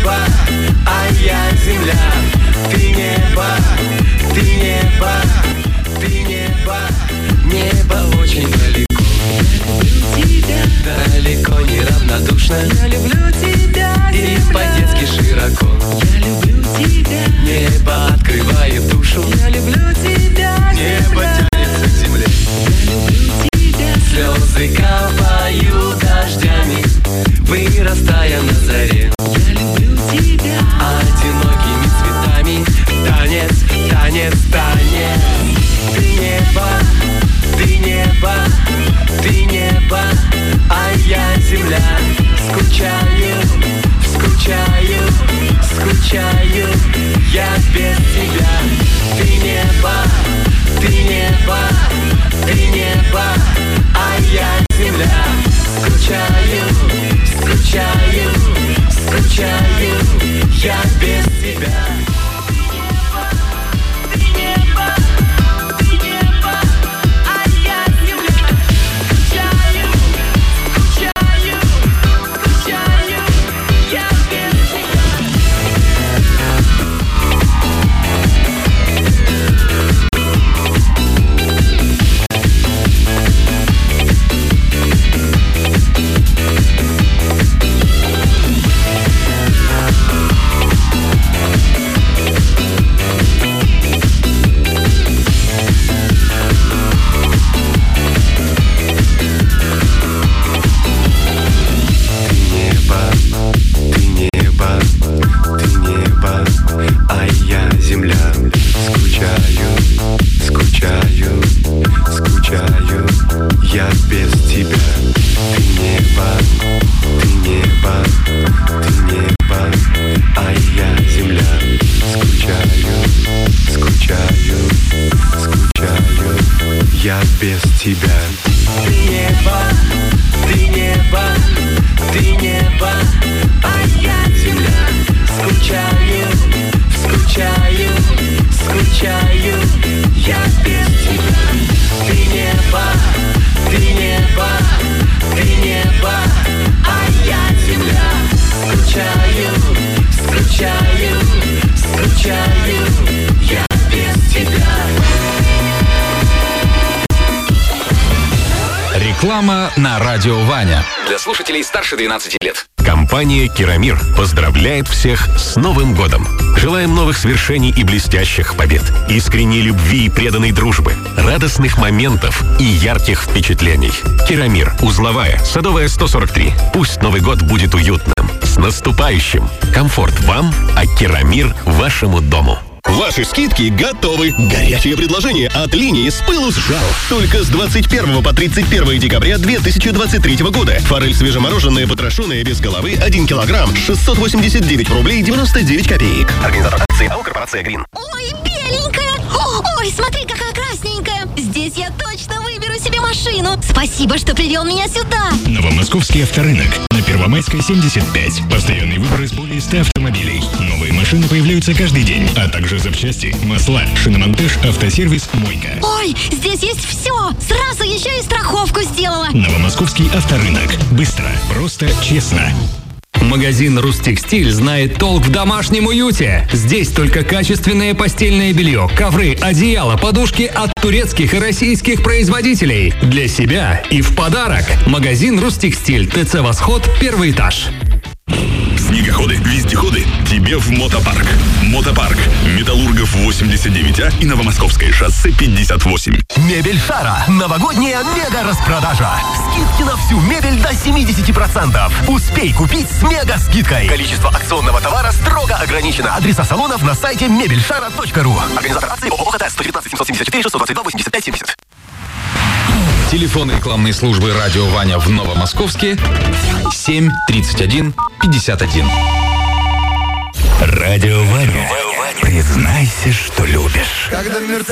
небо, а я земля. Ты небо, ты небо, ты небо. Небо очень далеко. Я люблю тебя. Далеко неравнодушно. Я люблю тебя. И по-детски широко. Я люблю тебя. Небо открывает душу. Я люблю тебя. Небо тянется к земле. Я люблю тебя. Слезы капают дождями, вырастая на заре. Я люблю тебя. Одинокими цветами танец, танец, танец. Ты небо, ты небо, ты небо, а я земля. Скучаю, скучаю, скучаю, я без тебя. Ты небо, ты небо, ты небо, а я земля. Скучаю, скучаю, скучаю, я без тебя. Тебя. Ты небо, ты небо, ты небо, а я земля. Скучаю, скучаю, скучаю, я без тебя. Ты небо, ты небо, ты небо, а я земля. Скучаю, скучаю, скучаю, я без тебя. Реклама на радио Ваня. Для слушателей старше 12 лет. Компания «Керамир» поздравляет всех с Новым годом. Желаем новых свершений и блестящих побед, искренней любви и преданной дружбы, радостных моментов и ярких впечатлений. «Керамир», Узловая, Садовая, 143. Пусть Новый год будет уютным. С наступающим! Комфорт вам, а «Керамир» вашему дому. Ваши скидки готовы. Горячее предложение от линии «С пылу с жару». Только с 21 по 31 декабря 2023 года. Форель свежемороженая, потрошеная, без головы, 1 килограмм, 689 рублей 99 копеек. Организатор акции АО «Корпорация Грин». Ой, беленькая. Ой, смотри, какая красненькая. Здесь я точно выберу себе машину. Спасибо, что привел меня сюда. Новомосковский авторынок. На Первомайской, 75. Постоянный выбор из более 100 автомобилей. Новые машины появляются каждый день, а также запчасти, масла, шиномонтаж, автосервис, мойка. Ой, здесь есть все. Сразу еще и страховку сделала. Новомосковский авторынок. Быстро, просто, честно. Магазин «Рустекстиль» знает толк в домашнем уюте. Здесь только качественное постельное белье, ковры, одеяла, подушки от турецких и российских производителей. Для себя и в подарок. Магазин «Рустекстиль», ТЦ «Восход», 1 этаж. Снегоходы, вездеходы, тебе в мотопарк. Мотопарк. Металлургов 89А и Новомосковское шоссе 58. Мебель Шара. Новогодняя мега-распродажа. Скидки на всю мебель до 70%. Успей купить с мега-скидкой. Количество акционного товара строго ограничено. Адреса салонов на сайте мебельшара.ру. Организатор акции ООО «ХТС» 119 774 622 85 70. Телефон рекламной службы «Радио Ваня» в Новомосковске 7 31 51. Радио Ваня. Признайся, что любишь.